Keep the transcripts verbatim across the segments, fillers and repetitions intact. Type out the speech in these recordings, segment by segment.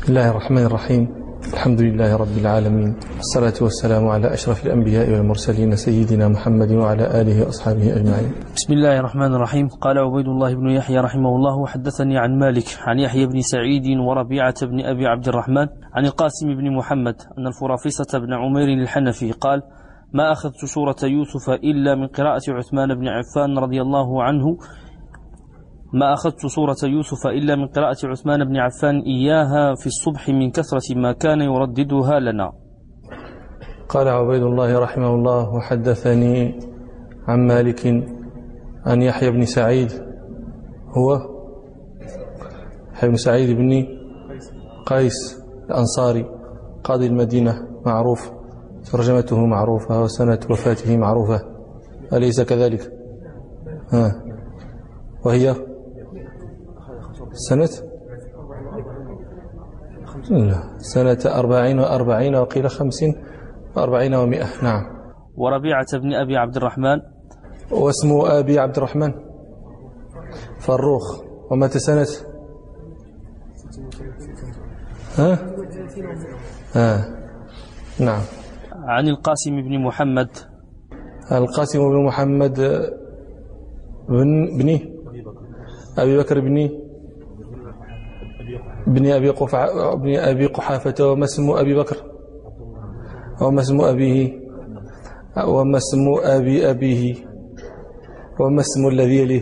بسم الله الرحمن الرحيم. الحمد لله رب العالمين، والصلاة والسلام على أشرف الأنبياء والمرسلين سيدنا محمد وعلى آله وأصحابه أجمعين. بسم الله الرحمن الرحيم. قال عبيد الله بن يحيى رحمه الله: وحدثني عن مالك عن يحيى بن سعيد وربيعة بن أبي عبد الرحمن عن القاسم بن محمد أن الفرافصة بن عمير الحنفي قال: ما أخذت سورة يوسف إلا من قراءة عثمان بن عفان رضي الله عنه ما أخذت سورة يوسف إلا من قراءة عثمان بن عفان إياها في الصبح من كثرة ما كان يرددها لنا. قال عبيد الله رحمه الله: وحدثني عن مالك عن يحيى بن سعيد، هو يحيى بن سعيد بن قيس الأنصاري قاضي المدينة معروف، ترجمته معروفة وسنة وفاته معروفة، أليس كذلك؟ ها وهي سنة سنة أربعين وأربعين وقيل خمسين وأربعين ومئة. نعم. وربيعة بن أبي عبد الرحمن، واسم أبي عبد الرحمن فروخ، ومتى سنة؟ ها؟ ها نعم. عن القاسم بن محمد، القاسم بن محمد بن بني أبي بكر بن بن أبي قحافة بن أبي قحافة وما اسم أبي بكر وما اسم أبيه وما اسم أبي أبيه وما اسم الذي يليه.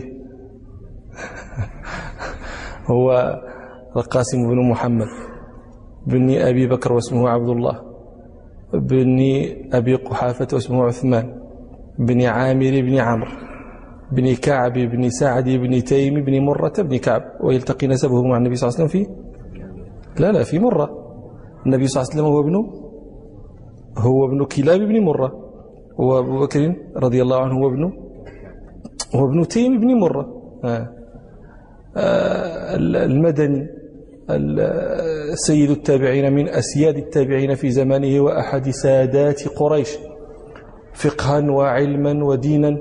هو القاسم بن محمد بن أبي بكر واسمه عبد الله، بن أبي قحافة واسمه عثمان، بن عامر بن عمرو، بن كعب بن سعد بن تيم بن مرة بن كعب. ويلتقي نسبه مع النبي صلى الله عليه وسلم في لا لا في مرة. النبي صلى الله عليه وسلم هو ابن هو ابن كلاب بن مرة، وأبو بكر رضي الله عنه هو ابن هو ابن تيم بن مرة. آه. آه المدني، سيد التابعين من أسياد التابعين في زمانه، وأحد سادات قريش فقها وعلما ودينا،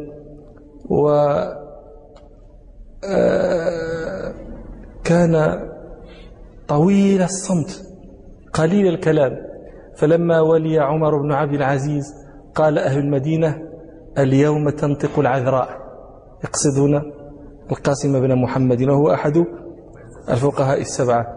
وكان طويل الصمت قليل الكلام. فلما ولي عمر بن عبد العزيز قال أهل المدينة: اليوم تنطق العذراء، يقصدون القاسم بن محمد، وهو أحد الفقهاء السبعة.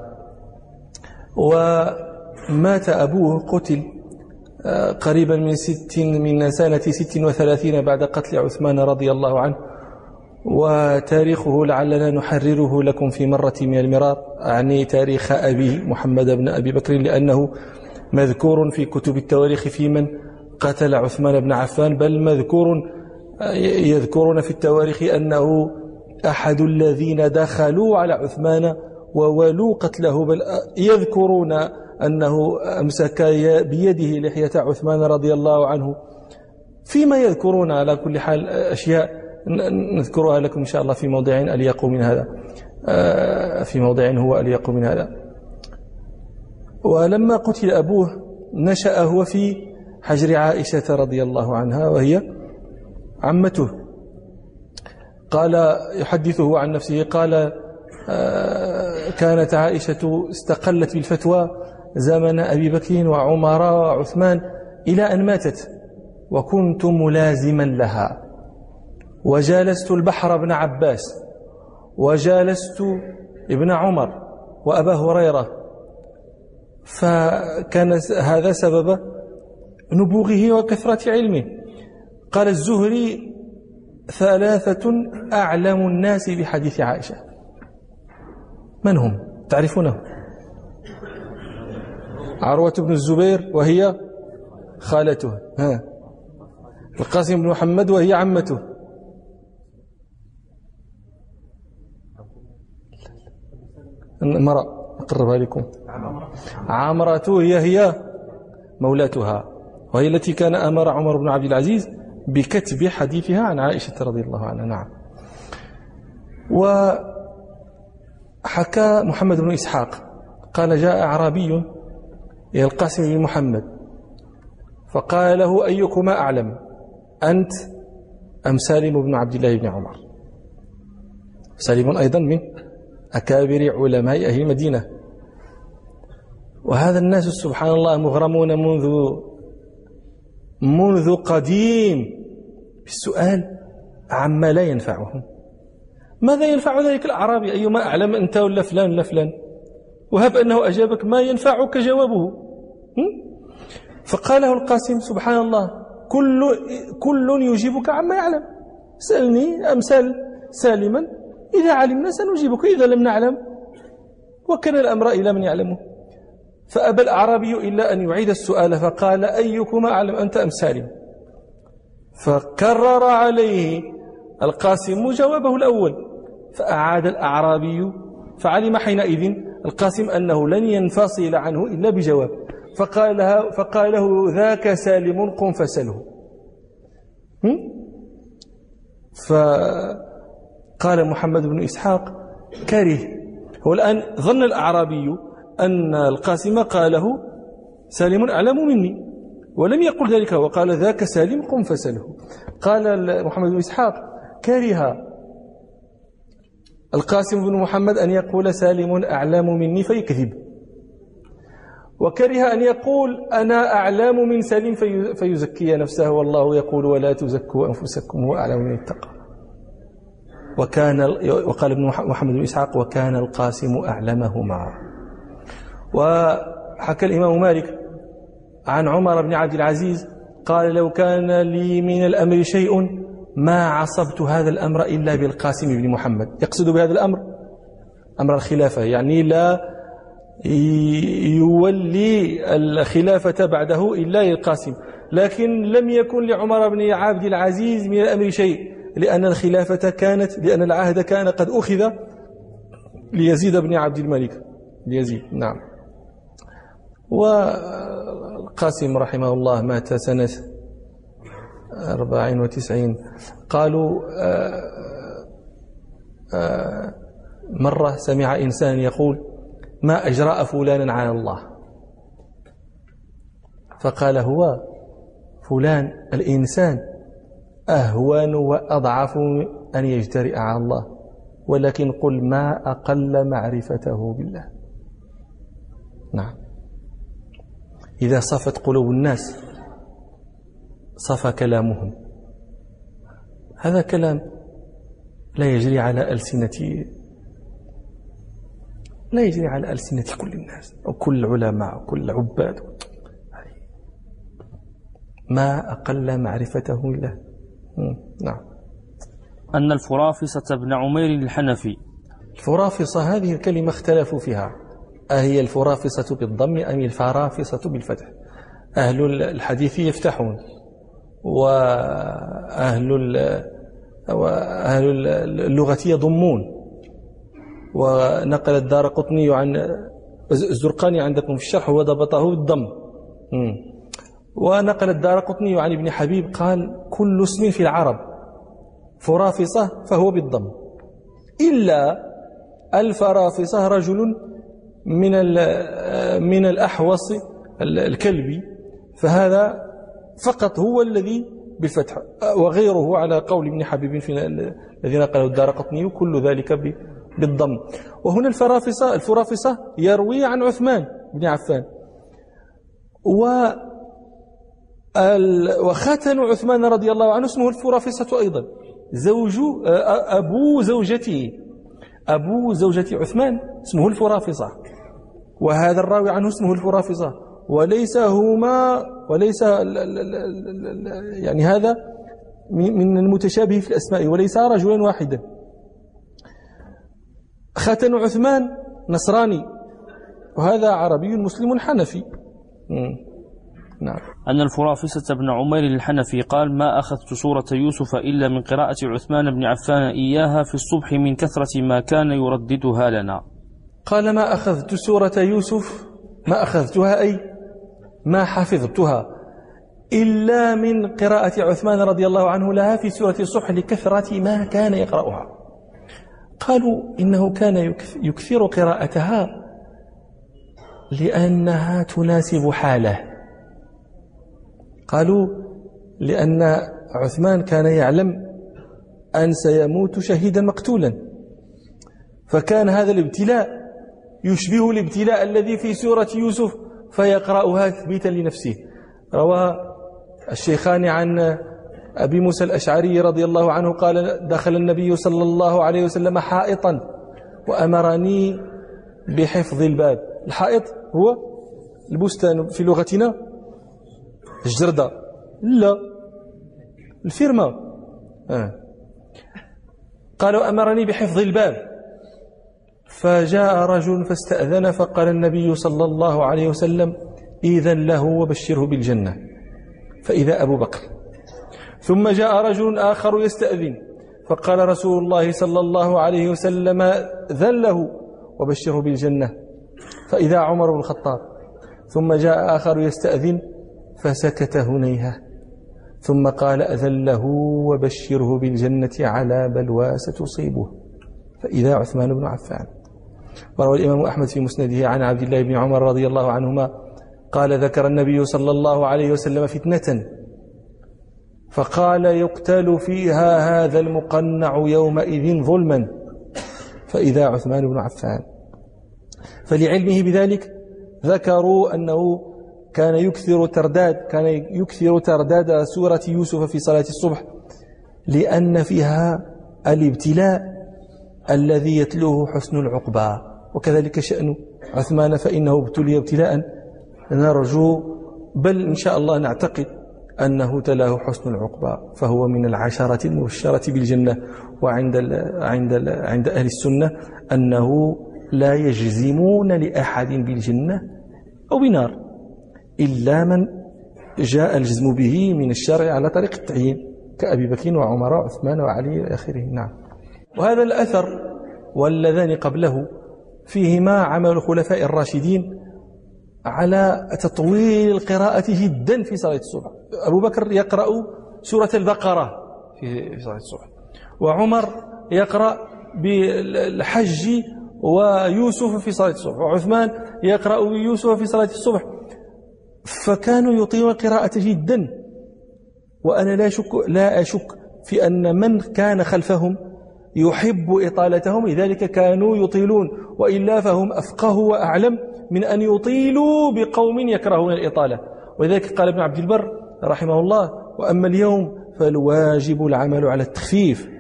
ومات أبوه، قتل قريبا من ست من سنة ست وثلاثين بعد قتل عثمان رضي الله عنه. وتاريخه لعلنا نحرره لكم في مرة من المرار، أعني تاريخ أبيه محمد بن أبي بكر، لأنه مذكور في كتب التواريخ في من قتل عثمان بن عفان، بل مذكور يذكرون في التواريخ أنه أحد الذين دخلوا على عثمان وولوا قتله، بل يذكرون أنه أمسك بيده لحية عثمان رضي الله عنه. فيما يذكرون على كل حال أشياء نذكرها لكم إن شاء الله في موضع أليق من هذا، في موضع هو أليق من هذا. ولما قتل أبوه نشأ هو في حجر عائشة رضي الله عنها، وهي عمته. قال يحدثه عن نفسه قال: كانت عائشة استقلت بالفتوى زمن أبي بكر وعمر وعثمان إلى أن ماتت، وكنت ملازما لها، وجالست البحر بن عباس، وجالست ابن عمر وأبا هريرة، فكان هذا سبب نبوغه وكثرة علمه. قال الزهري: ثلاثة أعلم الناس بحديث عائشة. من هم؟ تعرفونه؟ عروة بن الزبير وهي خالته، ها القاسم بن محمد وهي عمته، المرأة أقربها لكم، عامرة هي هي مولاتها، وهي التي كان أمر عمر بن عبد العزيز بكتب حديثها عن عائشة رضي الله عنها. نعم. وحكى محمد بن إسحاق قال: جاء أعرابي إلى القاسم بن محمد فقال له: أيكما أعلم، أنت أم سالم بن عبد الله بن عمر؟ سالم أيضا من أكابر علماء أهل المدينة. وهذا الناس سبحان الله مغرمون منذ منذ قديم بالسؤال عما لا ينفعهم. ماذا ينفع ذلك الأعرابي؟ أيما أعلم أنت ولا فلان ولا فلان، وهب أنه أجابك ما ينفعك جوابه. فقاله القاسم سبحان الله كل كل يجيبك عما يعلم، سألني أمثال سالما، إذا علمنا سنجيبك، إذا لم نعلم وكان الأمر إلى من يعلمه. فأبى الأعرابي إلا أن يعيد السؤال فقال أيكما أعلم أنت أم سالم؟ فكرر عليه القاسم جوابه الأول، فأعاد الأعرابي، فعلم حينئذ القاسم أنه لن ينفصل عنه إلا بجواب، فقال فقال له ذاك سالم قم فسله. فقال محمد بن إسحاق كره، هو الآن ظن الأعرابي أن القاسم قاله سالم أعلم مني، ولم يقل ذلك، وقال ذاك سالم قم فسله. قال محمد بن إسحاق كره القاسم بن محمد أن يقول سالم أعلم مني فيكذب، وكره أن يقول أنا أعلم من سالم فيزكي نفسه، والله يقول ولا تزكوا أنفسكم هو أعلم من اتقى. وكان وقال ابن محمد بن إسحاق وكان القاسم أعلمهما. وحكى الإمام مالك عن عمر بن عبد العزيز قال لو كان لي من الأمر شيء ما عصبت هذا الأمر إلا بالقاسم بن محمد. يقصد بهذا الأمر أمر الخلافة، يعني لا يولي الخلافة بعده إلا للقاسم، لكن لم يكن لعمر بن عبد العزيز من الأمر شيء، لأن الخلافة كانت لأن العهد كان قد أخذ ليزيد بن عبد الملك ليزيد. نعم. والقاسم رحمه الله مات سنة أربعين وتسعين. قالوا آآ آآ مرة سمع إنسان يقول ما أجرأ فلانا على الله، فقال هو فلان الإنسان أهون وأضعف أن يجترئ على الله، ولكن قل ما أقل معرفته بالله. نعم. إذا صفت قلوب الناس صفى كلامهم. هذا كلام لا يجري على ألسنة لا يجري على ألسنة كل الناس أو كل العلماء أو كل العباد. ما أقل معرفته بالله. نعم. أن الفرافصة بن عمير الحنفي. الفرافصة هذه الكلمة اختلفوا فيها، أهي الفرافصة بالضم أم الفرافصة بالفتح؟ أهل الحديث يفتحون، وأهل وأهل اللغة يضمون. ونقل الدارقطني عن الزرقاني عندكم في الشرح وضبطه بالضم. ونقل الدارقطني عن ابن حبيب قال كل اسم في العرب فرافصة فهو بالضم، إلا الفرافصة رجل من من الأحوص الكلبي، فهذا فقط هو الذي بالفتح، وغيره على قول ابن حبيب في الذي نقله الدارقطني كل ذلك بالضم. وهنا الفرافصة الفرافصة يروي عن عثمان بن عفان. و وخاتن عثمان رضي الله عنه اسمه الفرافصة أيضا، زوج أبو زوجته أبو زوجة عثمان اسمه الفرافصة، وهذا الراوي عنه اسمه الفرافصة، وليس هما وليس يعني هذا من المتشابه في الأسماء، وليس رجلا واحدا. خاتن عثمان نصراني، وهذا عربي مسلم حنفي. نعم. أن الفرافصة بن عمير الحنفي قال ما أخذت سورة يوسف إلا من قراءة عثمان بن عفان إياها في الصبح من كثرة ما كان يرددها لنا. قال ما أخذت سورة يوسف، ما أخذتها أي ما حفظتها إلا من قراءة عثمان رضي الله عنه لها في سورة الصبح لكثرة ما كان يقرأها. قالوا إنه كان يكثر قراءتها لأنها تناسب حاله. قالوا لأن عثمان كان يعلم أن سيموت شهيدا مقتولا، فكان هذا الابتلاء يشبه الابتلاء الذي في سورة يوسف فيقرأها تثبيتا لنفسه. روى الشيخان عن أبي موسى الأشعري رضي الله عنه قال دخل النبي صلى الله عليه وسلم حائطا وأمرني بحفظ الباب. الحائط هو البستان في لغتنا، الجردة لا الفيرما. آه. قالوا أمرني بحفظ الباب، فجاء رجل فاستأذن فقال النبي صلى الله عليه وسلم إذن له وبشره بالجنة، فإذا أبو بكر. ثم جاء رجل آخر يستأذن فقال رسول الله صلى الله عليه وسلم ذن له وبشره بالجنة، فإذا عمر بن الخطاب. ثم جاء آخر يستأذن فسكت هنيهة، ثم قال أذن له وبشره بالجنة على بلوى ستصيبه، فإذا عثمان بن عفان. وروى الإمام أحمد في مسنده عن عبد الله بن عمر رضي الله عنهما قال ذكر النبي صلى الله عليه وسلم فتنة فقال يقتل فيها هذا المقنع يومئذ ظلما، فإذا عثمان بن عفان. فلعلمه بذلك ذكروا أنه كان يكثر ترداد كان يكثر ترداد سورة يوسف في صلاة الصبح، لأن فيها الابتلاء الذي يتلوه حسن العقبى. وكذلك شأن عثمان فإنه ابتلي ابتلاء نرجو بل إن شاء الله نعتقد أنه تلاه حسن العقبى، فهو من العشرة المبشرة بالجنة. وعند ال عند ال عند أهل السنة أنه لا يجزمون لأحد بالجنة أو بنار إلا من جاء الجزم به من الشرع على طريق التعيين كأبي بكر وعمر وعثمان وعلي إلى آخره. نعم. وهذا الأثر واللذان قبله فيهما عمل الخلفاء الراشدين على تطويل القراءة جدا في صلاة الصبح. أبو بكر يقرأ سورة البقرة في صلاة الصبح، وعمر يقرأ بالحج ويوسف في صلاة الصبح، وعثمان يقرأ بيوسف في صلاة الصبح. فكانوا يطيلون القراءة جدا، وأنا لا أشك لا أشك في أن من كان خلفهم يحب إطالتهم، لذلك كانوا يطيلون، وإلا فهم أفقه وأعلم من أن يطيلوا بقوم يكرهون الإطالة. ولذلك قال ابن عبد البر رحمه الله وأما اليوم فالواجب العمل على التخفيف،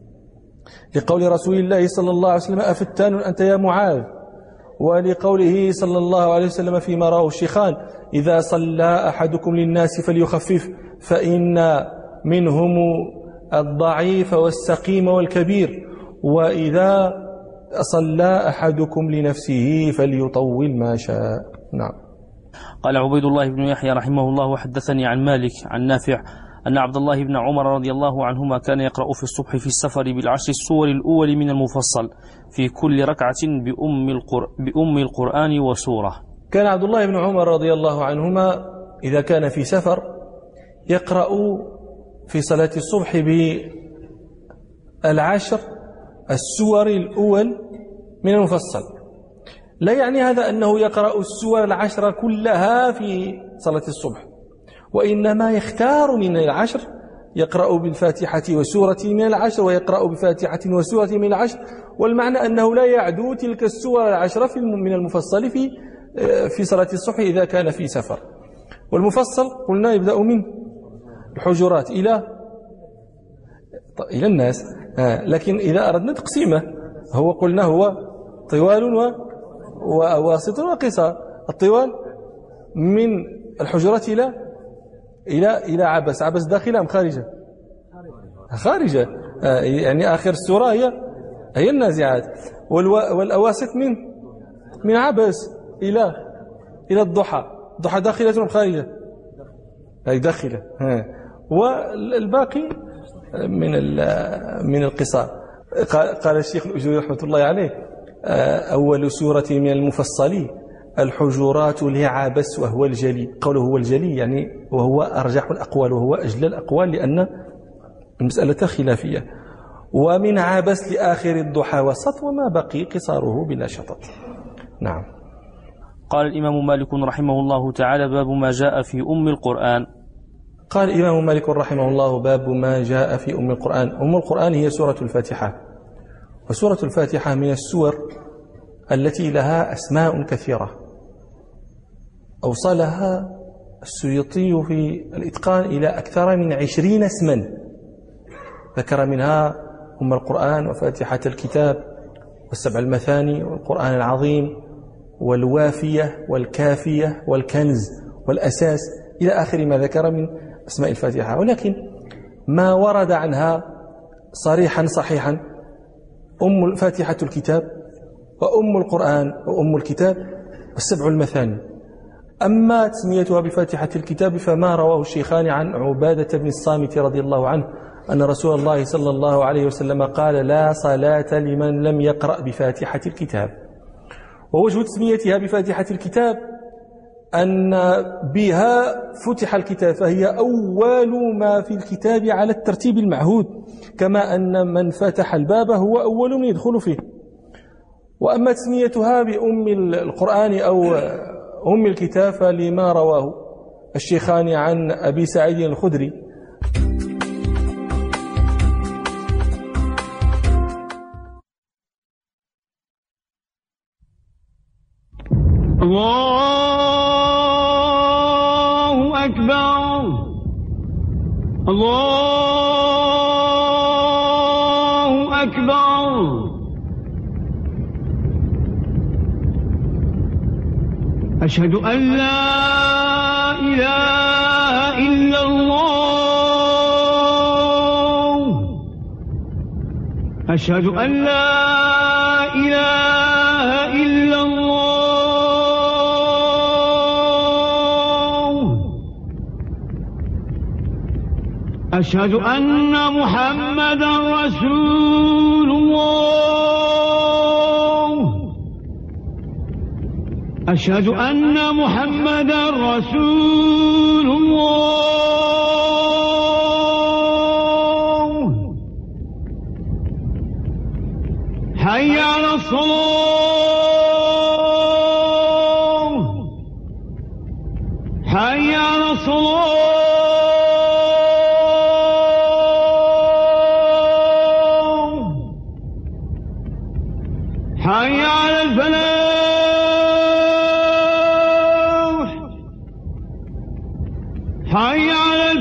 لقول رسول الله صلى الله عليه وسلم أفتان أنت يا معاذ، ولقوله صلى الله عليه وسلم فيما رواه الشيخان إذا صلى أحدكم للناس فليخفف فإن منهم الضعيف والسقيم والكبير، وإذا صلى أحدكم لنفسه فليطول ما شاء. نعم. قال عبيد الله بن يحيى رحمه الله وحدثني عن مالك عن نافع أن عبد الله بن عمر رضي الله عنهما كان يقرأ في الصبح في السفر بالعشر السور الأول من المفصل في كل ركعة بأم, القر... بأم القرآن وسورة. كان عبد الله بن عمر رضي الله عنهما إذا كان في سفر يقرأ في صلاة الصبح بالعشر السور الأول من المفصل. لا يعني هذا أنه يقرأ السور العشر كلها في صلاة الصبح، وإنما يختار من العشر، يقرأ بالفاتحة وسورة من العشر ويقرأ بفاتحة وسورة من العشر، والمعنى أنه لا يعدو تلك السور العشرة من المفصل في في صلاة الصبح إذا كان في سفر. والمفصل قلنا يبدأ من الحجرات إلى إلى الناس، لكن إذا أردنا تقسيمه هو قلنا هو طوال وواسط وقصار. الطوال من الحجرات إلى إلى إلى عبس. عبس داخلة أم خارجة؟ خارجة، يعني آخر السورة هي هي النازعات. والأواسط من من عبس إلى إلى الضحى. الضحى داخلة أم خارجة؟ هي داخلة. والباقي من من القصار. قال الشيخ الأجوري رحمة الله عليه أول سورة من المفصل الحجرات لعبس وهو الجلي. قوله هو الجلي يعني وهو أرجح الأقوال وهو أجل الأقوال، لأن المسألة خلافية. ومن عبس لآخر الضحى وسط، وما بقي قصاره بلا شطط. نعم. قال الإمام مالك رحمه الله تعالى باب ما جاء في أم القرآن. قال الإمام مالك رحمه الله باب ما جاء في أم القرآن. أم القرآن هي سورة الفاتحة، وسورة الفاتحة من السور التي لها أسماء كثيرة أوصلها السيوطي في الإتقان إلى أكثر من عشرين اسما، ذكر منها أم القرآن وفاتحة الكتاب والسبع المثاني والقرآن العظيم والوافية والكافية والكنز والأساس إلى آخر ما ذكر من أسماء الفاتحة. ولكن ما ورد عنها صريحا صحيحا أم فاتحة الكتاب وأم القرآن وأم الكتاب والسبع المثاني. أما تسميتها بفاتحة الكتاب فما رواه الشيخان عن عبادة بن الصامت رضي الله عنه أن رسول الله صلى الله عليه وسلم قال: لا صلاة لمن لم يقرأ بفاتحة الكتاب. ووجه تسميتها بفاتحة الكتاب أن بها فتح الكتاب، فهي أول ما في الكتاب على الترتيب المعهود، كما أن من فتح الباب هو أول من يدخل فيه. وأما تسميتها بأم القرآن أو أم الكتاب فلما رواه الشيخان عن أبي سعيد الخدري الله أكبر الله أكبر أشهد أن لا إله إلا الله أشهد أن لا إله إلا الله أشهد أن محمدا رسول الله أشهد أن محمدا رسول الله حي على الصلاة حي على الصلاة حي على الفلاح حي على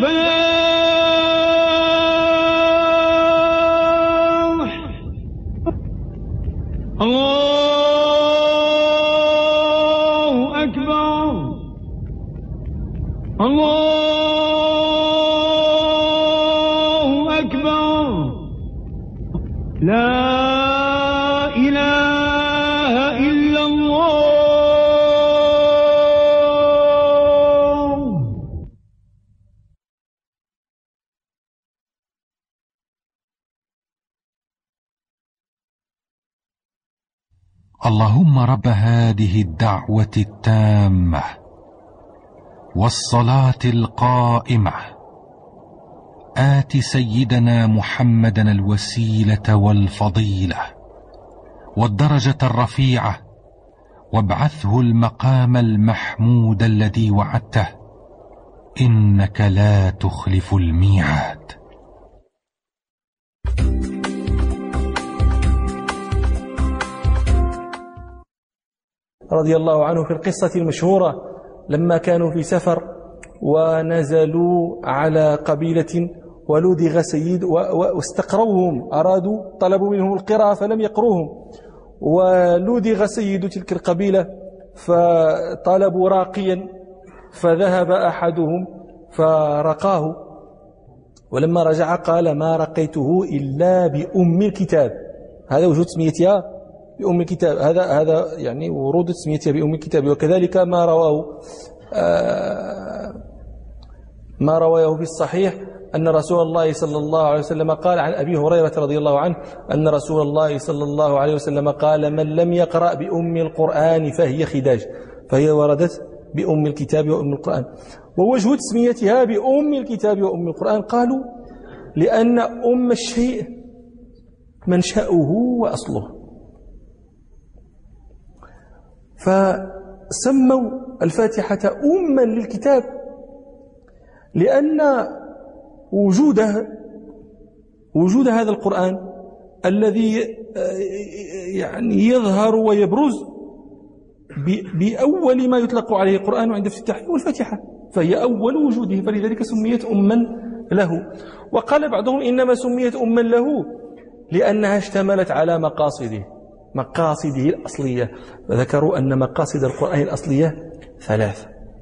الفلاح الله أكبر الله أكبر لا إله إلا الله. اللهم رب هذه الدعوة التامة والصلاة القائمة آت سيدنا محمدا الوسيلة والفضيلة والدرجة الرفيعة وابعثه المقام المحمود الذي وعدته إنك لا تخلف الميعاد. رضي الله عنه في القصة المشهورة لما كانوا في سفر ونزلوا على قبيلة ولدغ سيد واستقروهم، أرادوا طلبوا منهم القراءة فلم يقروهم، ولدغ سيد تلك القبيلة فطلبوا راقيا فذهب أحدهم فرقاه، ولما رجع قال: ما رقيته إلا بأم الكتاب. هذا وجود تسميتها بأم الكتاب، هذا هذا يعني ورود تسميتها بأم الكتاب. وكذلك ما رواه آه ما رواه في الصحيح أن رسول الله صلى الله عليه وسلم قال عن أبي هريرة رضي الله عنه أن رسول الله صلى الله عليه وسلم قال: من لم يقرأ بأم القرآن فهي خداج، فهي وردت بأم الكتاب وأم القرآن. ووجه تسميتها بأم الكتاب وأم القرآن قالوا لأن أم الشيء منشأه وأصله، فسموا الفاتحة أما للكتاب لأن وجوده وجود هذا القرآن الذي يعني يظهر ويبرز بأول ما يطلق عليه القرآن عند افتتاحه والفاتحة، فهي أول وجوده، فلذلك سميت أما له. وقال بعضهم إنما سميت أما له لأنها اشتملت على مقاصده مقاصده الأصلية، وذكروا أن مقاصد القرآن الأصلية ثلاث: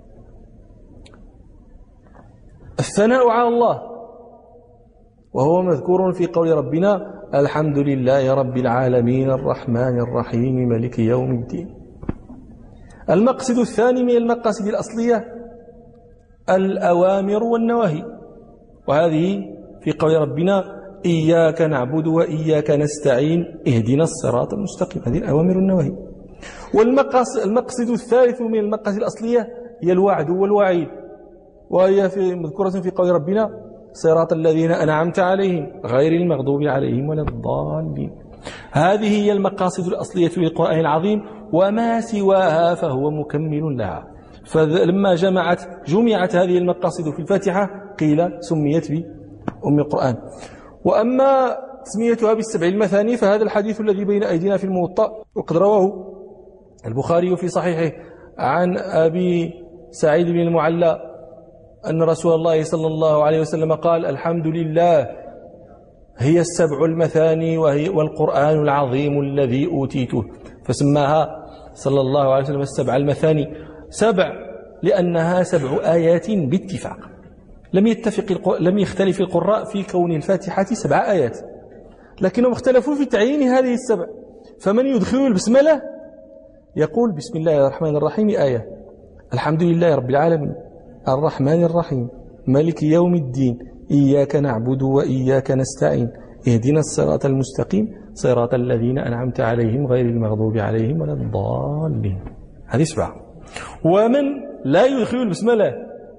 الثناء على الله، وهو مذكور في قول ربنا الحمد لله رب العالمين الرحمن الرحيم مالك يوم الدين. المقصد الثاني من المقاصد الأصلية الأوامر والنواهي، وهذه في قول ربنا إياك نعبد وإياك نستعين اهدنا الصراط المستقيم، هذه الأوامر والنواهي. والمقصد الثالث من المقاصد الأصلية هي الوعد والوعيد، وهي في مذكورة في قول ربنا صراط الذين أنعمت عليهم غير المغضوب عليهم ولا الضالين. هذه هي المقاصد الأصلية للقرآن العظيم، وما سواها فهو مكمل لها. فلما جمعت جمعت هذه المقاصد في الفاتحة قيل سميت بأم القرآن. وأما تسميتها بالسبع المثاني فهذا الحديث الذي بين أيدينا في الموطأ، وقد رواه البخاري في صحيحه عن أبي سعيد بن المعلى أن رسول الله صلى الله عليه وسلم قال الحمد لله هي السبع المثاني وهي والقرآن العظيم الذي أوتيته، فسماها صلى الله عليه وسلم السبع المثاني. سبع لأنها سبع آيات باتفاق، لم يتفق لم يختلف القراء في كون الفاتحة سبع آيات، لكنهم اختلفوا في تعيين هذه السبع. فمن يدخل البسملة يقول بسم الله الرحمن الرحيم آية، الحمد لله رب العالمين الرحمن الرحيم مالك يوم الدين إياك نعبد وإياك نستعين اهدنا الصراط المستقيم صراط الذين أنعمت عليهم غير المغضوب عليهم ولا الضالين. هذه سبعة. ومن لا يدخل البسملة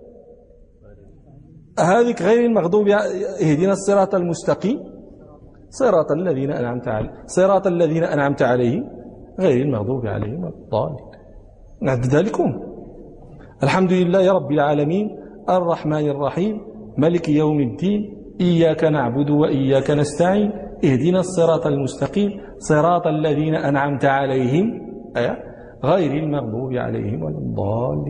هذه غير المغضوب اهدنا الصراط المستقيم صراط الذين أنعمت عليهم صراط الذين أنعمت عليهم غير المغضوب عليهم ولا الضالين. نعددها لكم: الحمد لله رب العالمين الرحمن الرحيم مالك يوم الدين إياك نعبد وإياك نستعين اهدنا الصراط المستقيم صراط الذين أنعمت عليهم غير المغضوب عليهم ولا الضالين.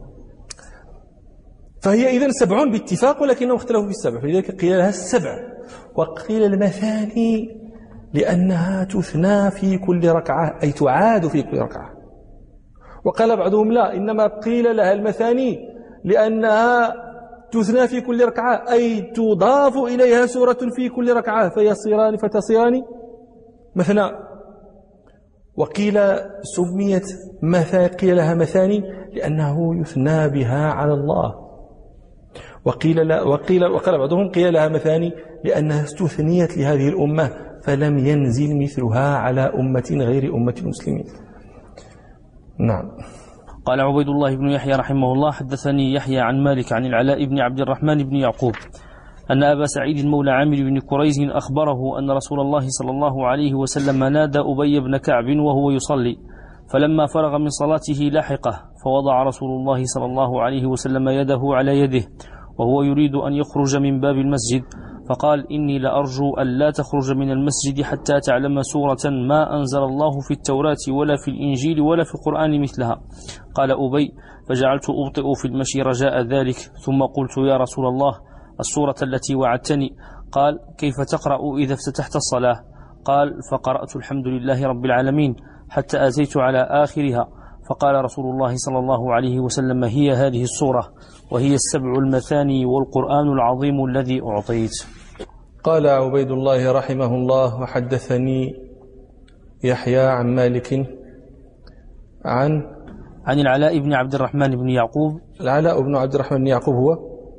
فهي إذن سبع باتفاق، ولكنهم اختلفوا في السبع، فلذلك قيل لها السبع. وقيل المثاني لأنها تثنى في كل ركعة، أي تعاد في كل ركعة. وقال بعضهم لا، إنما قيل لها المثاني لأنها تثنى في كل ركعة، أي تضاف إليها سورة في كل ركعة فيصيران فتصيران مثنى. وقيل سميت مثاني، قيل لها مثاني لأنه يثنى بها على الله. وقيل لا وقيل وقال بعضهم قيل لها مثاني لأنها استثنيت لهذه الأمة فلم ينزل مثلها على أمة غير أمة المسلمين. نعم. قال عبيد الله بن يحيى رحمه الله حدثني يحيى عن مالك عن العلاء بن عبد الرحمن بن يعقوب أن أبا سعيد مولى عامر بن كريز أخبره أن رسول الله صلى الله عليه وسلم نادى أبي بن كعب وهو يصلي، فلما فرغ من صلاته لحقه، فوضع رسول الله صلى الله عليه وسلم يده على يده وهو يريد أن يخرج من باب المسجد، فقال إني لأرجو أن لا تخرج من المسجد حتى تعلم سورة ما أنزل الله في التوراة ولا في الإنجيل ولا في القرآن مثلها. قال أبي: فجعلت أبطئ في المشي رجاء ذلك، ثم قلت يا رسول الله السورة التي وعدتني. قال: كيف تقرأ إذا افتتحت الصلاة؟ قال: فقرأت الحمد لله رب العالمين حتى أتيت على آخرها، فقال رسول الله صلى الله عليه وسلم: هي هذه السورة وهي السبع المثاني والقرآن العظيم الذي أعطيت. قال عبيد الله رحمه الله وحدثني يحيى عن مالك عن عن العلاء بن عبد الرحمن بن يعقوب. العلاء بن عبد الرحمن بن يعقوب هو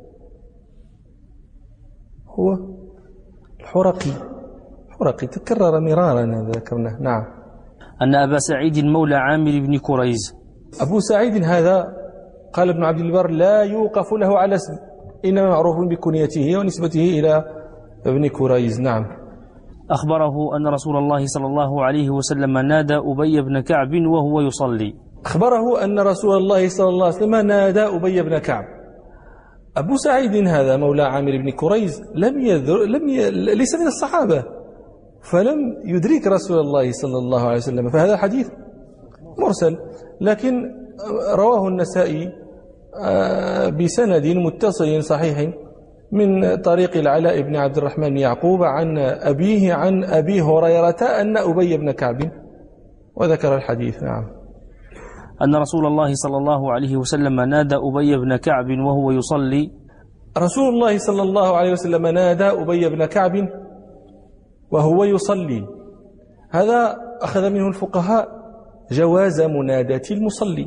هو الحرقي الحرقي تكرر مرارا ذكرناه. نعم. أن أبا سعيد مولى عامر بن كريز. أبو سعيد هذا قال ابن عبد البر لا يوقف له على اسم، إنما معروف بكنيته ونسبته إلى ابن كريز. نعم. أخبره أن رسول الله صلى الله عليه وسلم نادى أبي بن كعب وهو يصلي. أخبره أن رسول الله صلى الله عليه وسلم نادى أبي بن كعب. أبو سعيد هذا مولى عامر بن كريز لم يذر لم ي... ليس من الصحابة، فلم يدرك رسول الله صلى الله عليه وسلم، فهذا حديث مرسل، لكن رواه النسائي بسند متصل صحيح من طريق العلاء بن عبد الرحمن بن يعقوب عن أبيه عن أبي هريرة أن أبي بن كعب، وذكر الحديث. نعم. أن رسول الله صلى الله عليه وسلم نادى أبي بن كعب وهو يصلي. رسول الله صلى الله عليه وسلم نادى أبي بن كعب وهو يصلي. هذا أخذ منه الفقهاء جواز مناداة المصلي،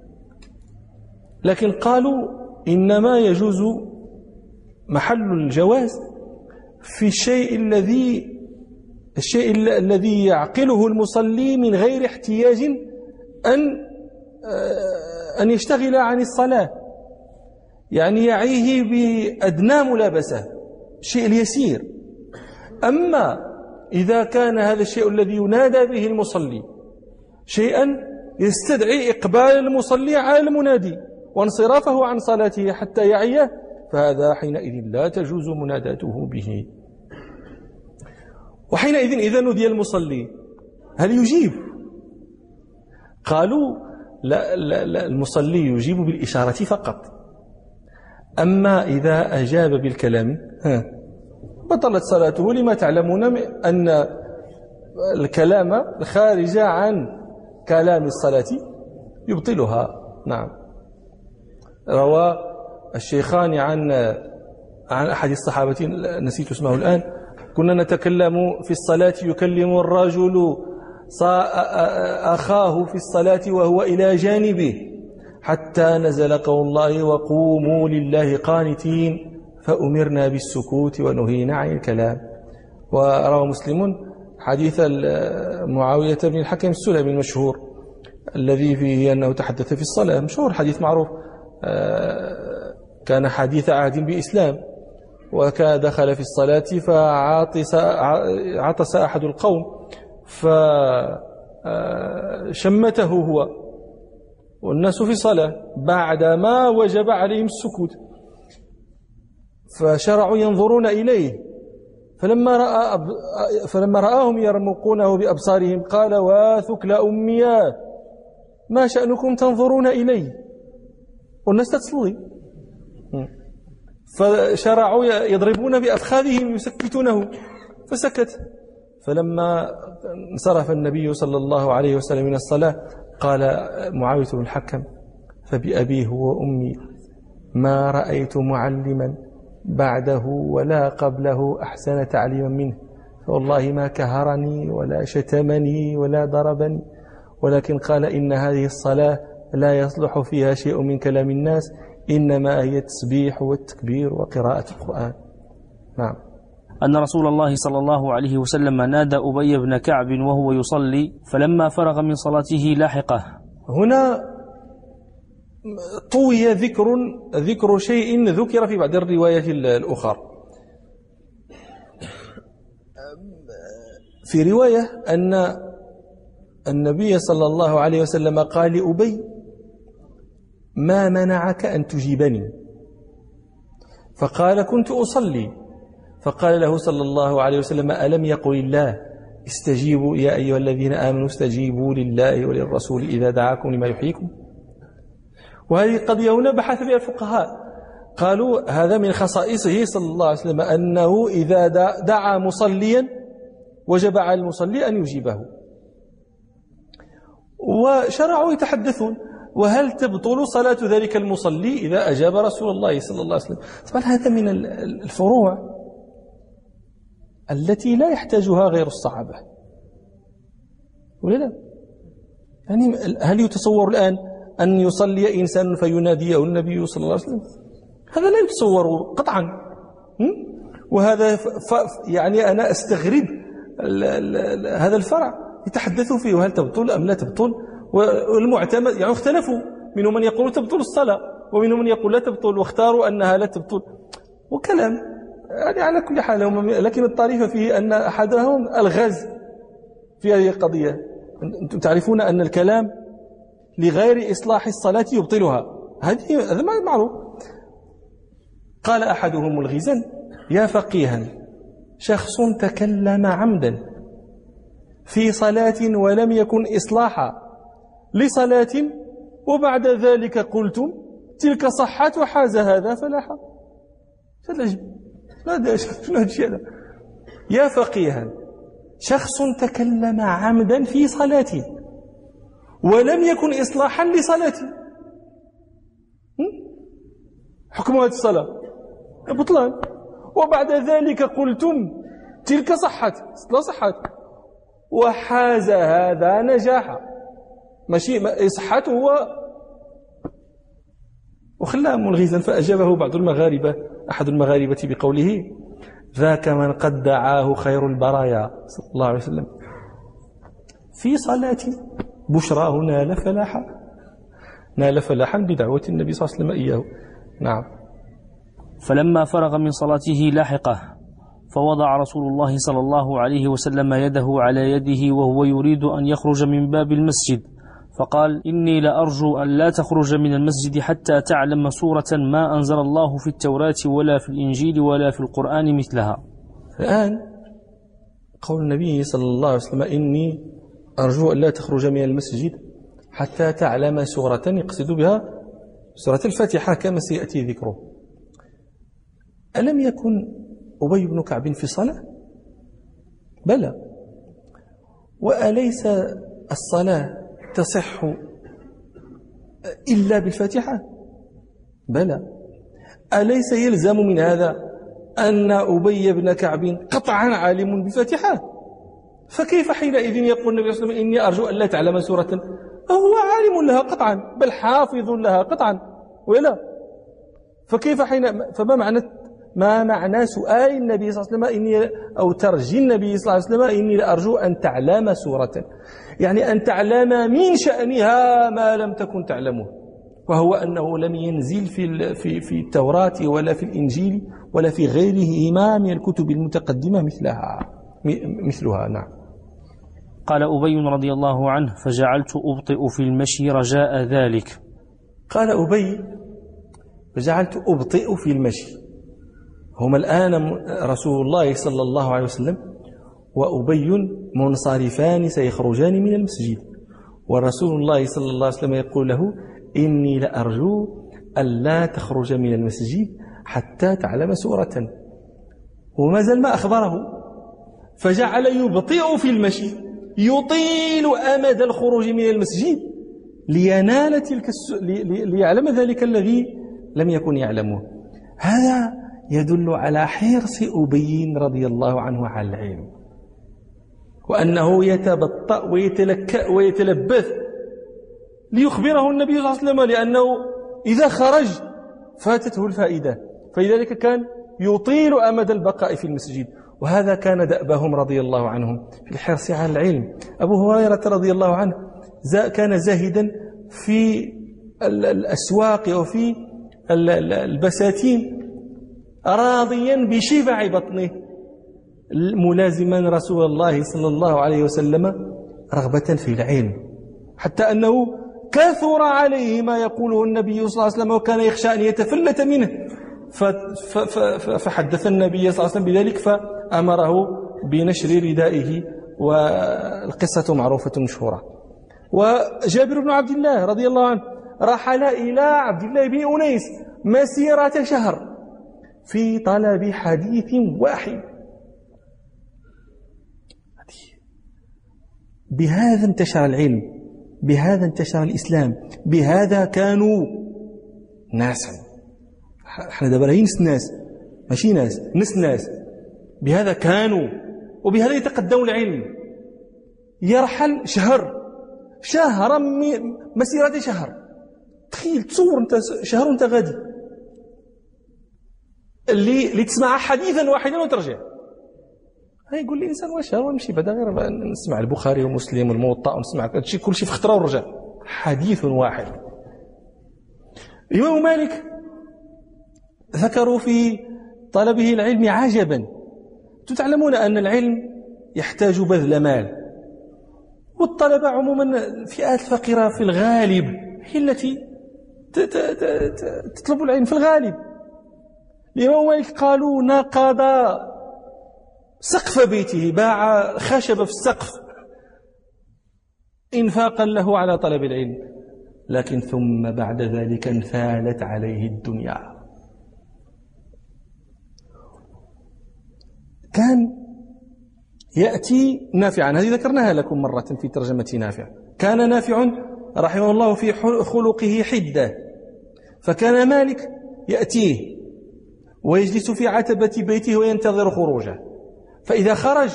لكن قالوا إنما يجوز محل الجواز في الشيء الذي الشيء الذي يعقله المصلي من غير احتياج أن أن يشتغل عن الصلاة، يعني يعيه بأدنى ملابسة، الشيء اليسير. أما إذا كان هذا الشيء الذي ينادى به المصلي شيئا يستدعي إقبال المصلي على المنادي وانصرافه عن صلاته حتى يعيه، فهذا حينئذ لا تجوز مناداته به. وحينئذ إذا نودي المصلي هل يجيب؟ قالوا لا, لا, لا، المصلي يجيب بالإشارة فقط. أما إذا أجاب بالكلام بطلت صلاته، لما تعلمون أن الكلام الخارج عن كلام الصلاة يبطلها. نعم. روى الشيخان عن عن أحد الصحابة نسيت اسمه الآن: كنا نتكلم في الصلاة يكلم الرجل أخاه في الصلاة وهو إلى جانبه حتى نزل قول الله وقوموا لله قانتين فأمرنا بالسكوت ونهينا عن الكلام. وروى مسلم حديث معاوية بن الحكم السلمي المشهور الذي فيه أنه تحدث في الصلاة، مشهور، حديث معروف، كان حديث عهد بإسلام، وكان دخل في الصلاة فعطس عطس أحد القوم فشمته هو والناس في صلاة بعدما وجب عليهم السكوت، فشرعوا ينظرون إليه، فلما رأى فلما رآهم يرمقونه بأبصارهم قال: واثكل أمياه ما شأنكم تنظرون إلي والناس تصلي؟ فشرعوا يضربون بأفخاذهم يسكتونه فسكت. فلما انصرف النبي صلى الله عليه وسلم من الصلاة قال معاوية بن الحكم: فبأبيه وأمي ما رأيت معلما بعده ولا قبله أحسن تعليما منه، فوالله ما كهرني ولا شتمني ولا ضربني، ولكن قال: إن هذه الصلاة لا يصلح فيها شيء من كلام الناس، إنما هي التسبيح والتكبير وقراءة القرآن. نعم. أن رسول الله صلى الله عليه وسلم نادى أبي بن كعب وهو يصلي فلما فرغ من صلاته لاحقه. هنا طوي ذكر ذكر شيء ذكر في بعض الروايات الأخرى. في رواية أن النبي صلى الله عليه وسلم قال لأبي: ما منعك أن تجيبني؟ فقال: كنت أصلي. فقال له صلى الله عليه وسلم: ألم يقل الله استجيبوا يا أيها الذين آمنوا استجيبوا لله وللرسول إذا دعاكم لما يحييكم؟ وهذه قضية هنا بحث بها الفقهاء، قالوا هذا من خصائصه صلى الله عليه وسلم أنه إذا دعا مصليا وجب على المصلي أن يجيبه. وشرعوا يتحدثون: وهل تبطل صلاة ذلك المصلي إذا أجاب رسول الله صلى الله عليه وسلم؟ طبعا هذا من الفروع التي لا يحتاجها غير الصحابة، ولا لا؟ يعني هل يتصور الآن أن يصلي إنسان فيناديه النبي صلى الله عليه وسلم؟ هذا لا يتصور قطعا. وهذا ف يعني أنا أستغرب هذا الفرع يتحدثوا فيه، وهل تبطل أم لا تبطل؟ والمعتمد يعني اختلفوا، منهم من يقول تبطل الصلاة ومنهم من يقول لا تبطل، واختاروا أنها لا تبطل، وكلام يعني على كل حال. لكن الطريف فيه أن أحدهم الغاز في هذه القضية. أنتم تعرفون أن الكلام لغير إصلاح الصلاة يبطلها، هذه هذا معروف. قال أحدهم الغزال: يا فقيها، شخص تكلم عمدا في صلاة ولم يكن إصلاحا لصلاة وبعد ذلك قلتم تلك صحت وحاز هذا فلاحا. هذا شنو هادشي هذا؟ يا فقيها، شخص تكلم عمدا في صلاته ولم يكن إصلاحا لصلاته، حكم هذه الصلاة بطلان، وبعد ذلك قلتم تلك صحت، لا صحت وحاز هذا نجاحا، ماشي صحته هو وخلاه ملغزا. فأجابه بعض المغاربة أحد المغاربة بقوله: ذاك من قد دعاه خير البرايا صلى الله عليه وسلم في صلاة بشراه نال فلاحا، نال فلاحا بدعوة النبي صلى الله عليه وسلم إياه. نعم. فلما فرغ من صلاته لاحقه فوضع رسول الله صلى الله عليه وسلم يده على يده وهو يريد أن يخرج من باب المسجد، فقال: إني لأرجو أن لا تخرج من المسجد حتى تعلم سورة ما أنزل الله في التوراة ولا في الإنجيل ولا في القرآن مثلها. الآن قول النبي صلى الله عليه وسلم: إني أرجو أن لا تخرج من المسجد حتى تعلم سورة، يقصد بها سورة الفاتحة كما سيأتي ذكره. ألم يكن أبي بن كعب في صلاة؟ بلى. وأليس الصلاة تصح إلا بالفاتحة؟ بلى. أليس يلزم من هذا أن أبي بن كعب قطعا عالم بالفاتحة؟ فكيف حينئذ يقول النبي صلى الله عليه وسلم: إني أرجو أن لا تعلم سورة؟ هو عالم لها قطعا، بل حافظ لها قطعا، ولا فكيف حين فما معنى ما معنى سؤال النبي صلى الله عليه وسلم إني أو ترجي النبي صلى الله عليه وسلم: إني لأرجو أن تعلم سورة، يعني أن تعلم من شأنها ما لم تكن تعلمه، وهو أنه لم ينزل في في في التوراة ولا في الإنجيل ولا في غيرهما من الكتب المتقدمة مثلها مثلها. نعم. قال أبي رضي الله عنه: فجعلت أبطئ في المشي رجاء ذلك. قال أبي: فجعلت أبطئ في المشي. هما الآن رسول الله صلى الله عليه وسلم وأبي منصرفان سيخرجان من المسجد، ورسول الله صلى الله عليه وسلم يقول له: إني لأرجو ألا تخرج من المسجد حتى تعلم سورة، وما زال ما أخبره، فجعل يبطئ في المشي يطيل أمد الخروج من المسجد لينال تلك الس... لي... ليعلم ذلك الذي لم يكن يعلمه. هذا يدل على حرص أبي رضي الله عنه على العلم، وأنه يتبطأ ويتلكأ ويتلبث ليخبره النبي صلى الله عليه وسلم، لأنه إذا خرج فاتته الفائدة، فلذلك كان يطيل أمد البقاء في المسجد. وهذا كان دأبهم رضي الله عنهم في الحرص على العلم. أبو هريرة رضي الله عنه كان زاهدا في الأسواق وفي البساتين راضيا بشبع بطنه، ملازما رسول الله صلى الله عليه وسلم رغبة في العلم، حتى أنه كثر عليه ما يقوله النبي صلى الله عليه وسلم وكان يخشى أن يتفلت منه، فحدث النبي صلى الله عليه وسلم بذلك فأمره بنشر ردائه، والقصة معروفة مشهورة. وجابر بن عبد الله رضي الله عنه رحل إلى عبد الله بن أنيس مسيرة شهر في طلب حديث واحد. بهذا انتشر العلم، بهذا انتشر الإسلام، بهذا كانوا ناسا. احنا دابا راهي نس ناس ماشي ناس نس ناس، بهذا كانوا وبهذا يتقدم العلم. يرحل شهر شهرا مسيرة شهر، تخيل تصور انت شهر وانت غادي اللي اللي تسمع حديثا واحدا وترجع. هاي يقول لي انسان واش هو نمشي بعدا غير نسمع البخاري ومسلم والموطأ ونسمع هادشي كلشي في خطره ونرجع. حديث واحد. الإمام مالك ذكروا في طلبه العلم عجبا. تعلمون أن العلم يحتاج بذل مال، والطلبة عموما الفئات الفقيرة في الغالب هي التي تطلب العلم في الغالب. الإمام مالك قالوا نقض سقف بيته، باع خشبة في السقف إنفاقا له على طلب العلم، لكن ثم بعد ذلك انفالت عليه الدنيا. كان يأتي نافعا، هذه ذكرناها لكم مرة في ترجمة نافع. كان نافع رحمه الله في خلقه حدة، فكان مالك يأتيه ويجلس في عتبة بيته وينتظر خروجه، فإذا خرج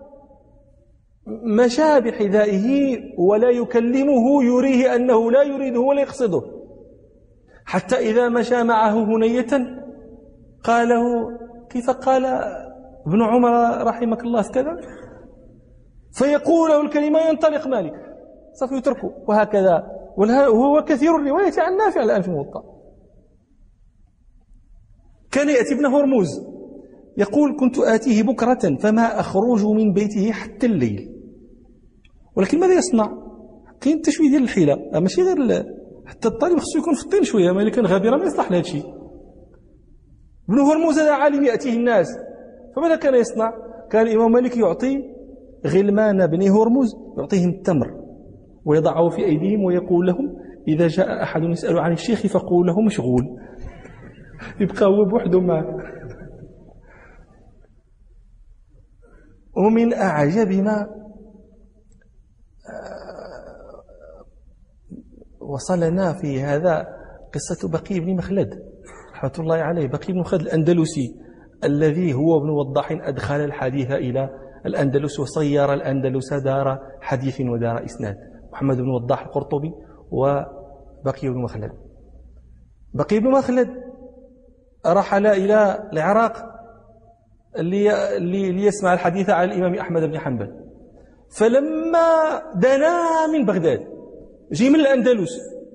مشى بحذائه ولا يكلمه يريه أنه لا يريده ولا يقصده، حتى إذا مشى معه هنية قال له: كيف قال ابن عمر رحمك الله في كذا؟ فيقول له الكلمة ينطلق مالك، سوف يتركه. وهكذا، وهو كثير الرواية عن نافع الآن في الموطأ. كان يأتي ابن هرمز يقول: كنت آتيه بكرة فما أخرج من بيته حتى الليل. ولكن ماذا يصنع؟ كاين التشويه ديال الحيلة، ماشي غير حتى الطالب خصو يكون في الطين شوية، ما اللي كان غبيرا ما يصلح لهذا الشيء. ابن هرمز هذا عالم يأتيه الناس، فماذا كان يصنع؟ كان الإمام مالك يعطي غلمان بني هرمز، يعطيهم التمر ويضعه في أيديهم ويقول لهم: إذا جاء أحد يسأل عن الشيخ فقول له مشغول. يبقى هو بوحده معه. ومن أعجب ما وصلنا في هذا قصة بقي بن مخلد رحمة الله عليه. بقي بن مخلد الأندلسي الذي هو ابن وضاح أدخل الحديث إلى الأندلس وصير الأندلس دار حديث ودار إسناد، محمد بن وضاح القرطبي وبقي بن مخلد. بقي بن مخلد رحل إلى العراق ليسمع الحديث عن الإمام أحمد بن حنبل، فلما دنا من بغداد جي من الأندلس،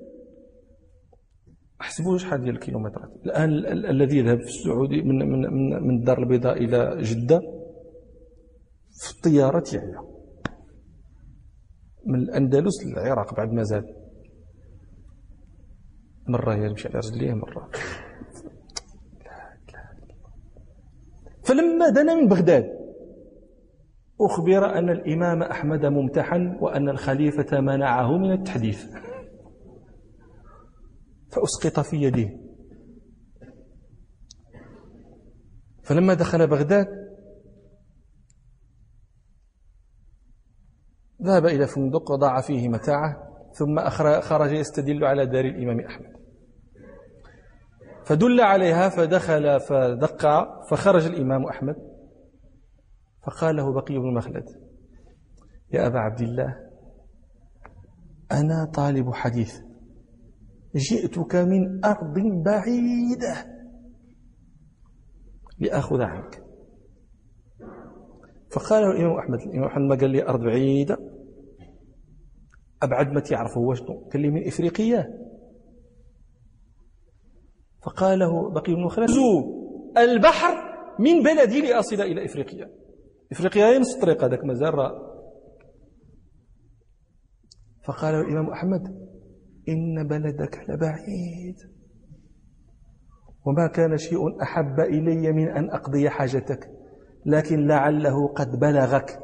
احسبوا شحال ديال الكيلومترات الآن الذي يذهب في السعودية من من من من الدار البيضاء إلى جدة في الطيارة يعني من الأندلس للعراق بعد ما زاد مرة يمشي على رجليه مرة. فلما دنا من بغداد أخبر أن الإمام أحمد ممتحن وأن الخليفة منعه من التحديث، فأسقط في يده. فلما دخل بغداد ذهب إلى فندق وضع فيه متاعه، ثم خرج يستدل على دار الإمام أحمد، فدل عليها فدخل فدق، فخرج الإمام أحمد فقال له بقي بن مخلد: يا أبا عبد الله، أنا طالب حديث، جئتك من أرض بعيدة لأخذ عنك. فقال له الإمام أحمد، الإمام أحمد ما قال لي أرض بعيدة، أبعد ما تعرفه وشنو؟ قال لي من إفريقيا. فقال له بقي بن مخلد: البحر من بلدي لأصل إلى إفريقيا. إفريقيا هي نص الطريق، هذاك مازال راه. فقال الإمام أحمد: إن بلدك لبعيد، وما كان شيء أحب إلي من أن أقضي حاجتك، لكن لعله قد بلغك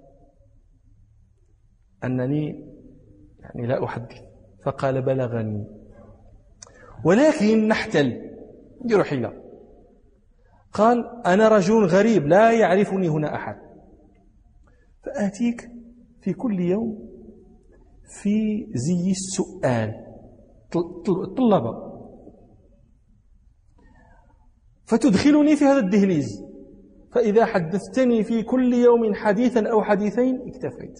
أنني يعني لا أحدث. فقال: بلغني، ولكن نحتل، ندير حيلة. قال: أنا رجل غريب لا يعرفني هنا أحد، فآتيك في كل يوم في زي السؤال الطلبة، فتدخلني في هذا الدهليز، فإذا حدثتني في كل يوم حديثا أو حديثين اكتفيت.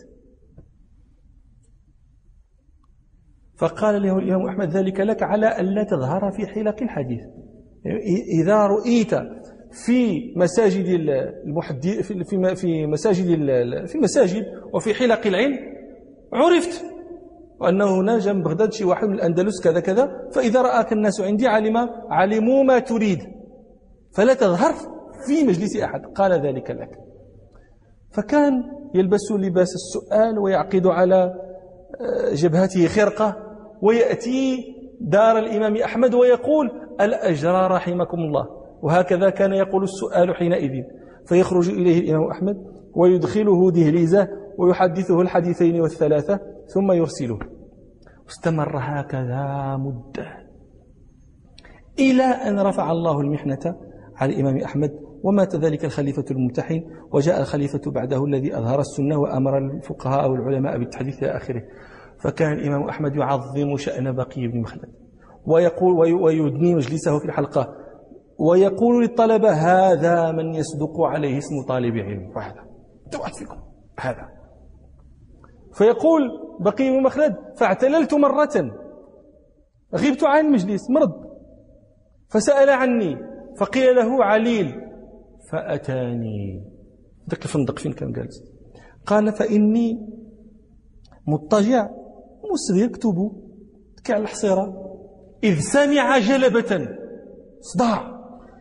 فقال له الإمام أحمد: ذلك لك على ألا تظهر في حلق الحديث. إذا رؤيت في مساجد المحدث في في مساجد في المساجد وفي حلق العلم عرفت، وأنه هنا جاء من بغداد شي واحد من الأندلس كذا كذا، فإذا رآك الناس عندي علم علموا ما تريد، فلا تظهر في مجلس أحد. قال: ذلك لك. فكان يلبس لباس السؤال ويعقد على جبهته خرقة ويأتي دار الإمام أحمد ويقول: الأجر رحمكم الله. وهكذا كان يقول السؤال حينئذ، فيخرج إليه الإمام أحمد ويدخله دهليزه ويحدثه الحديثين والثلاثة ثم يرسله. استمر هكذا مدة إلى أن رفع الله المحنة على الإمام أحمد، ومات ذلك الخليفة الممتحن، وجاء الخليفة بعده الذي أظهر السنة وأمر الفقهاء والعلماء بالتحديث إلى آخره. فكان الإمام أحمد يعظم شأن بقي بن مخلد ويقول ويدني مجلسه في الحلقة ويقول للطلبة: هذا من يصدق عليه اسم طالب علم، وهذا توعد فيكم هذا. فيقول بقي بن مخلد: فاعتللت مرة، غبت عن المجلس، مرض، فسأل عني فقيل له عليل، فأتاني. ذاك الفندق فين كان جالس؟ قال: فإني مضطجع مسري يكتب كعلى الحصيرة، إذ سمع جلبة، صداع،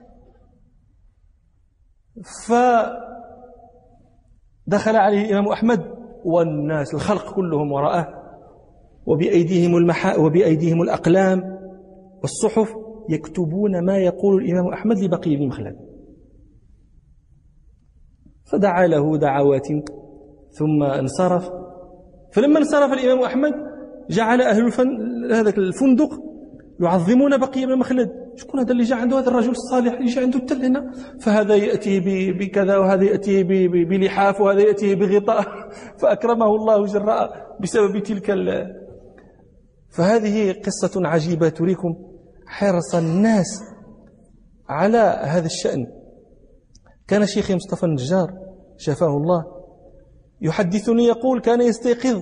فدخل عليه الإمام أحمد والناس الخلق كلهم وراءه، وبأيديهم المحا وبأيديهم الأقلام والصحف يكتبون ما يقول الإمام أحمد لبقي بن مخلد. فدعا له دعوات ثم انصرف. فلما انصرف الإمام أحمد جعل أهل هذا الفندق يعظمون بقي بن مخلد. شكون هذا اللي جاء عنده هذا الرجل الصالح اللي جاء عنده التل هنا؟ فهذا يأتيه بكذا، وهذا يأتيه بلحاف، وهذا يأتيه بغطاء، فأكرمه الله جراء بسبب تلك ال... فهذه قصة عجيبة تريكم حرص الناس على هذا الشأن. كان شيخي مصطفى النجار شفاه الله يحدثني يقول: كان يستيقظ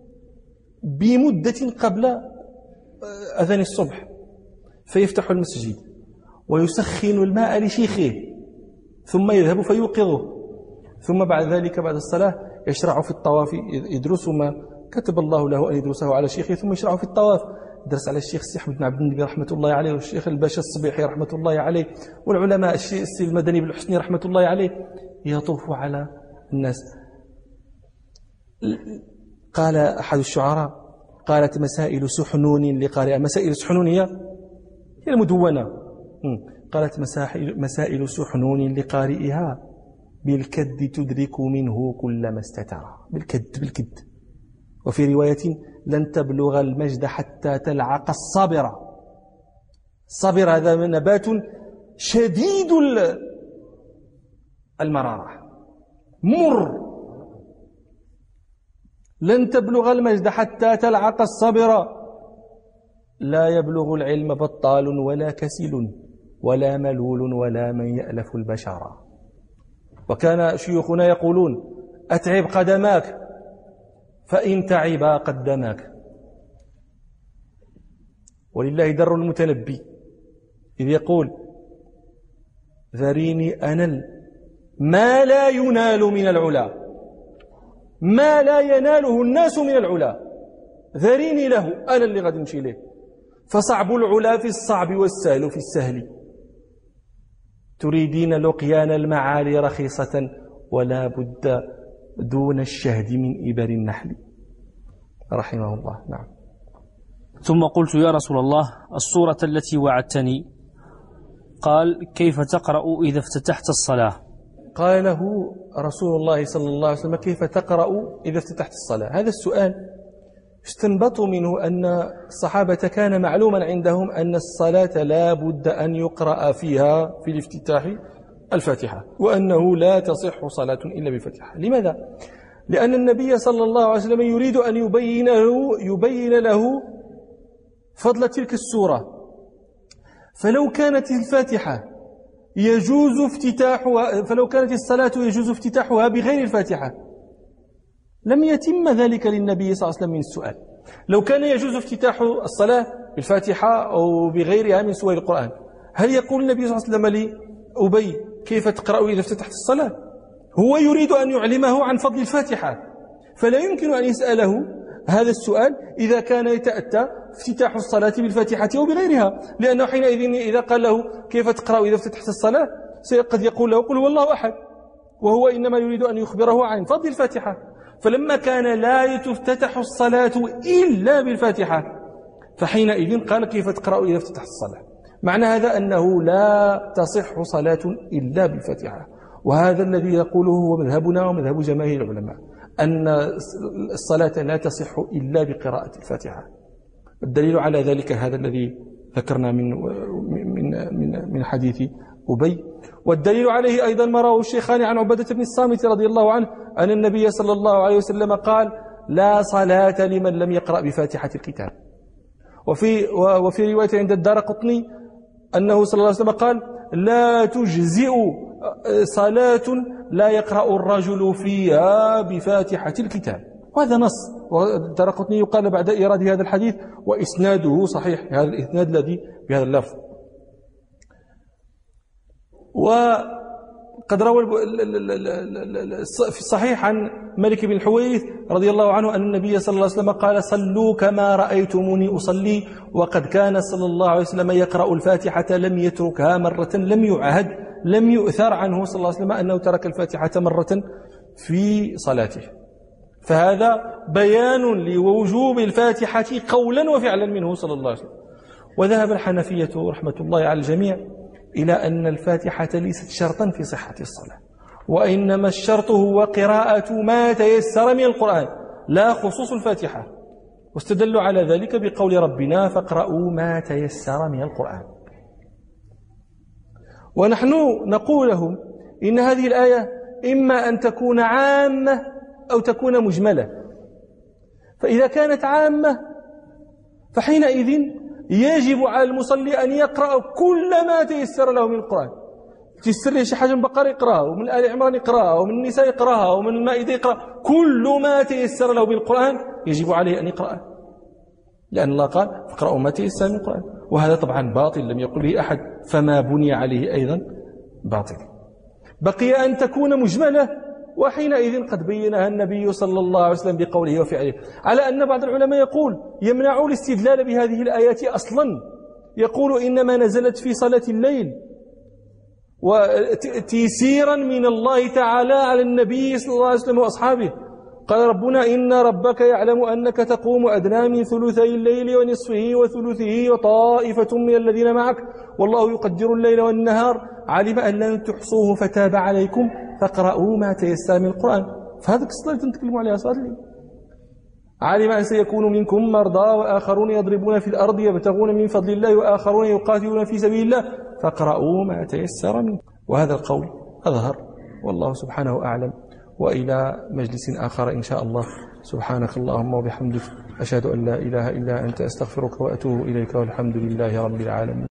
بمدة قبل أذان الصبح فيفتح المسجد ويسخن الماء لشيخه، ثم يذهب فيوقظه، ثم بعد ذلك بعد الصلاة يشرع في الطواف، يدرس ما كتب الله له أن يدرسه على شيخه، ثم يشرع في الطواف. درس على الشيخ السي أحمد بن عبد النبي رحمة الله عليه، والشيخ الباشا الصبيحي رحمة الله عليه، والعلماء الشيخ السي المدني بالحسني رحمة الله عليه، يطوف على الناس. قال أحد الشعراء: قالت مسائل سحنون لقارئها. مسائل سحنون هي هي المدونة. قالت مسائل سحنون لقارئها بالكد تدرك منه كل ما استتر. بالكد بالكد. وفي رواية: لن تبلغ المجد حتى تلعق الصبر. الصبر هذا نبات شديد المرارة، مر. لن تبلغ المجد حتى تلعق الصبر، لا يبلغ العلم بطال ولا كسل ولا ملول ولا من يألف البشر. وكان شيوخنا يقولون: أتعب قدماك فإن تعبا قدماك. ولله در المتنبي إذ يقول: ذريني أنل ما لا ينال من العلا، ما لا يناله الناس من العلا، ذريني له، أنا اللي غادي نمشي له. فصعب العلا في الصعب والسهل في السهل، تريدين لقيان المعالي رخيصة ولا بد دون الشهد من إبر النحل. رحمه الله. نعم. ثم قلت: يا رسول الله، السورة التي وعدتني. قال: كيف تقرأ إذا افتتحت الصلاة؟ قال له رسول الله صلى الله عليه وسلم: كيف تقرأ إذا افتتحت الصلاة؟ هذا السؤال استنبطوا منه أن الصحابة كان معلوما عندهم أن الصلاة لا بد أن يقرأ فيها في الافتتاح الفاتحة، وأنه لا تصح صلاة إلا بالفاتحة. لماذا؟ لأن النبي صلى الله عليه وسلم يريد أن يبين له, يبين له فضل تلك السورة. فلو كانت الفاتحة يجوز افتتاحها، فلو كانت الصلاة يجوز افتتاحها بغير الفاتحة لم يتم ذلك للنبي صلى الله عليه وسلم من السؤال. لو كان يجوز افتتاح الصلاة بالفاتحة أو بغيرها من سور القرآن، هل يقول النبي صلى الله عليه وسلم لأبي: كيف تقرأ إذا افتتحت الصلاة؟ هو يريد أن يعلمه عن فضل الفاتحة، فلا يمكن أن يسأله هذا السؤال إذا كان يتأتى افتتاح الصلاة بالفاتحة أو بغيرها، لأنه حينئذ إذا قال له: كيف تقرأ إذا افتتحت الصلاة؟ قد يقول له: قل هو الله أحد، وهو إنما يريد أن يخبره عن فضل الفاتحة. فلما كان لا تفتتح الصلاة إلا بالفاتحة، فحينئذ قال: كيف تقرأ إذا افتتحت الصلاة؟ معنى هذا أنه لا تصح صلاة إلا بالفاتحة. وهذا الذي يقوله هو مذهبنا ومذهب جماهير العلماء، أن الصلاة لا تصح إلا بقراءة الفاتحة. الدليل على ذلك هذا الذي ذكرنا من من من من حديث أبي. والدليل عليه أيضا ما رواه الشيخان عن عبادة بن الصامت رضي الله عنه أن النبي صلى الله عليه وسلم قال: لا صلاة لمن لم يقرأ بفاتحة الكتاب. وفي وفي رواية عند الدارقطني أنه صلى الله عليه وسلم قال: لا تجزئ صلاة لا يقرأ الرجل فيها بفاتحة الكتاب. وهذا نص، والدارقطني يقال بعد إيراد هذا الحديث وإسناده صحيح، هذا الإسناد الذي بهذا اللفظ. وقد روى في الصحيح عن مالك بن الحويرث رضي الله عنه أن النبي صلى الله عليه وسلم قال: صلوا كما رأيتموني أصلي. وقد كان صلى الله عليه وسلم يقرأ الفاتحة لم يتركها مرة، لم يعهد، لم يؤثر عنه صلى الله عليه وسلم أنه ترك الفاتحة مرة في صلاته. فهذا بيان لوجوب الفاتحة قولا وفعلا منه صلى الله عليه وسلم. وذهب الحنفية رحمة الله على الجميع إلى أن الفاتحة ليست شرطا في صحة الصلاة، وإنما الشرط هو قراءة ما تيسر من القرآن لا خصوص الفاتحة. واستدلوا على ذلك بقول ربنا: فاقرأوا ما تيسر من القرآن. ونحن نقول لهم إن هذه الآية إما أن تكون عامة أو تكون مجملة. فإذا كانت عامة فحينئذ يجب على المصلي أن يقرأ كل ما تيسر له من القرآن. تيسر له شي حاجة من البقرة يقرأها، ومن آل عمران يقرأها، ومن النساء يقرأها، ومن المائدة يقرأ. كل ما تيسر له من القرآن يجب عليه أن يقرأه، لأن الله قال: فاقرأوا ما تيسر من القرآن. وهذا طبعا باطل لم يقل به أحد، فما بني عليه أيضا باطل. بقي أن تكون مجملة، وحينئذ قد بينها النبي صلى الله عليه وسلم بقوله وفعله. على أن بعض العلماء يقول يمنع الاستدلال بهذه الآيات أصلا، يقول إنما نزلت في صلاة الليل وتيسيرا من الله تعالى على النبي صلى الله عليه وسلم وأصحابه. قال ربنا: إن ربك يعلم أنك تقوم أدنى من ثلثي الليل ونصفه وثلثه وطائفة من الذين معك والله يقدر الليل والنهار علم أن لن تحصوه فتاب عليكم فاقرؤوا ما تيسر من القرآن. فهذه الصلاة اللي تنتكلموا عليها صلاة الليل. علم أن سيكون منكم مرضى وآخرون يضربون في الأرض يبتغون من فضل الله وآخرون يقاتلون في سبيل الله فاقرؤوا ما تيسر منه. وهذا القول أظهر والله سبحانه أعلم. وإلى مجلس آخر إن شاء الله. سبحانك اللهم وبحمدك أشهد أن لا إله إلا أنت أستغفرك وأتوب إليك والحمد لله رب العالمين.